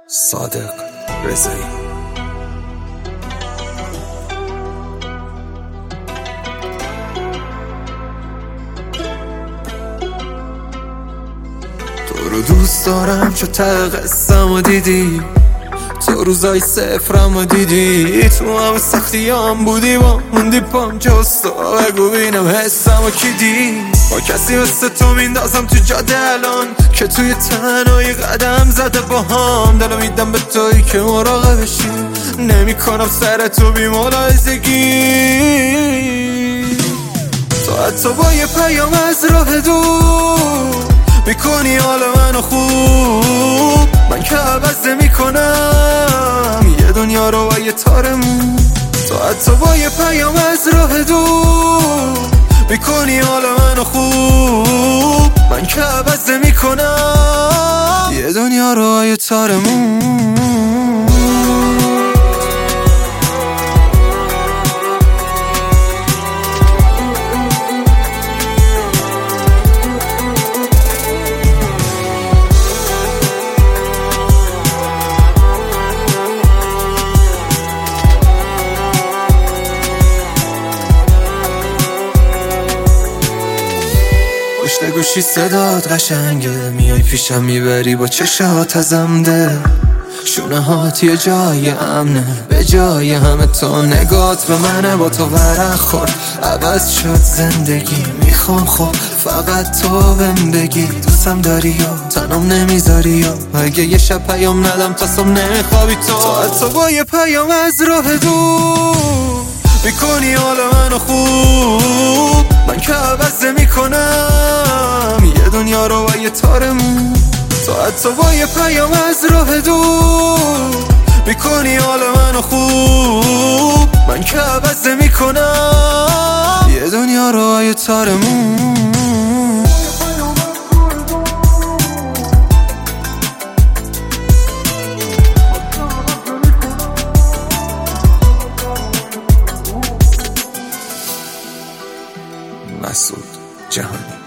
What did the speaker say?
صادق رضایی. تو رو دوست دارم چو ته قصه‌مو دیدی، تو روزای صفرمو دیدی، تو همه سختیام بودی با موندی پام جستا. بگو بینم حسمو کی دید؟ با کسی مثل تو میندازم تو جاده الان که توی تنهایی قدم زده با هم. دلو میدم به تویی که مراقبشی، نمی کنم سر تو بی ملاحظگی. تو حتی با یه پیام از راه دور میکنی حال منو خوب، من که عوض میکنم یه دنیا رو با یه تارمون. تو حتی با یه پیام از راه دور میکنی حال منو خوب، من که عوض میکنم یه دنیا رو با یه تارمون. پشت گوشی صدات قشنگه، میای پیشم میبری با چشات ازم ده. شونه هات یه جای امنه، به جای همه تو نگات به منه. با تو ورق خورد عوض شد زندگی، میخوام خب فقط تو بهم بگی دوستم داری یا تنم نمیذاری، یا اگه یه شب پیام ندم تا صبح نمیخوابی. تو حتی با یه پیام از راه دور میکنی حال منو خوب، من که عوض میکنم یه دنیا رو با یه تارمون. تو حتی با یه پیام از راه دور میکنی حال منو خوب، من که عوض میکنم یه دنیا رو با یه تارمون. مسعود جهانی.